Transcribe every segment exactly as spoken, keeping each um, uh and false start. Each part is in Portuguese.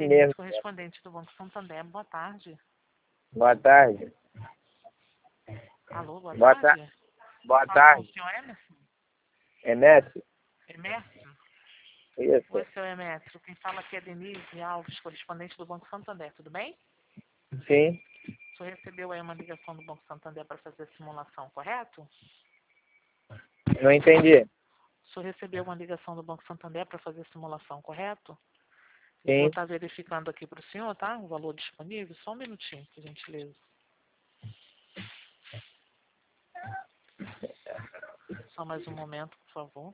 mesmo. Correspondente do Banco Santander, boa tarde. Boa tarde. Alô, boa, Boa tarde. ta boa Fala tarde. com o senhor Emerson? Enécio? Emerson? Isso. Oi, seu Emerson. Quem fala aqui é Denise Alves, correspondente do Banco Santander, tudo bem? Sim. O senhor recebeu aí uma ligação do Banco Santander para fazer a simulação, correto? Não entendi. O senhor recebeu uma ligação do Banco Santander para fazer a simulação, correto? Eu Sim. vou estar verificando aqui para o senhor, tá? O valor disponível. Só um minutinho, por gentileza. Só mais um momento, por favor.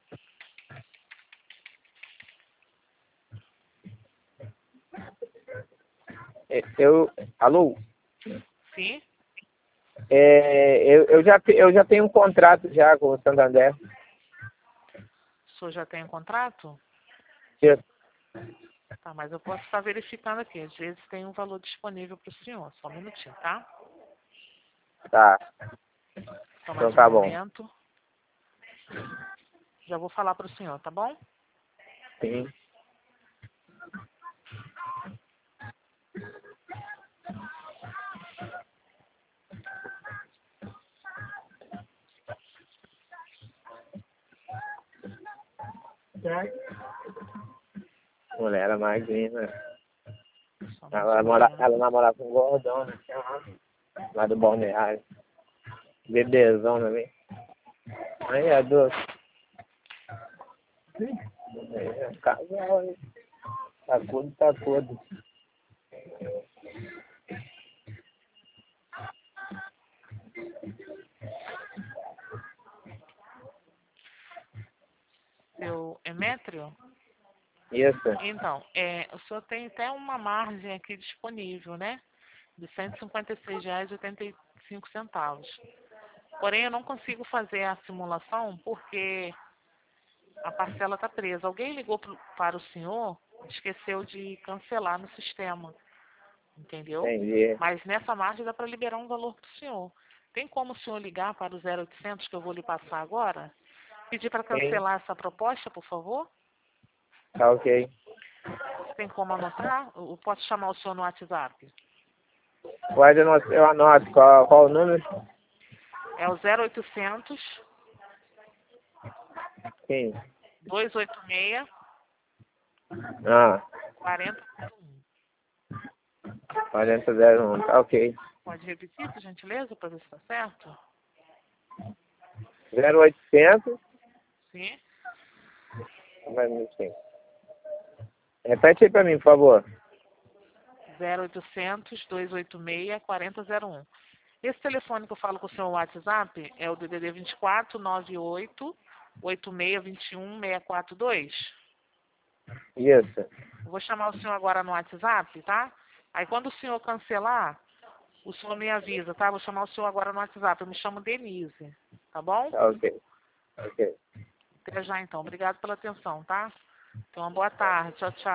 Eu... Alô? Sim? É, eu, eu, já, eu já tenho um contrato já com o Santander. O senhor já tem um contrato? Isso. Tá, mas eu posso estar verificando aqui. Às vezes tem um valor disponível para o senhor. Só um minutinho, tá? Tá. Só mais Então tá um bom. momento. Já vou falar para o senhor, tá bom? Sim. Mulher era magrinha. Só mais Ela, um mora, momento. ela namorava com um gordão, né? Lá do balneário. Bebezão também. Aí é doce. É, casal, hein? Tá tudo, tá tudo. Seu Emétrio? Isso. Então, é, o senhor tem até uma margem aqui disponível, né? De cento e cinquenta e seis reais e oitenta e cinco centavos. Porém, eu não consigo fazer a simulação porque a parcela está presa. Alguém ligou pro, para o senhor, esqueceu de cancelar no sistema, entendeu? Entendi. Mas nessa margem dá para liberar um valor para o senhor. Tem como o senhor ligar para o zero oitocentos que eu vou lhe passar agora? Pedir para Sim. cancelar essa proposta, por favor? Tá ok. Você tem como anotar? Eu posso chamar o senhor no WhatsApp? Pode anotar, eu anoto. Qual, qual o número? É o zero oitocentos, Sim. dois oito seis, Ah, quarenta zero um. quarenta zero um. Tá ok. Pode repetir, por gentileza, para ver se está certo? zero oitocentos. Sim. Vai me sim. Repete aí pra mim, por favor. zero oitocentos, dois oito seis, quarenta zero um. Esse telefone que eu falo com o seu WhatsApp é o D D D vinte e quatro, nove oito, oito seis dois um, seis quatro dois. Isso. Eu vou chamar o senhor agora no WhatsApp, tá? Aí quando o senhor cancelar, o senhor me avisa, tá? Vou chamar o senhor agora no WhatsApp. Eu me chamo Denise, tá bom? Tá ok. Ok. Até já então. Obrigado pela atenção, tá? Então, uma boa tarde. Tchau, tchau.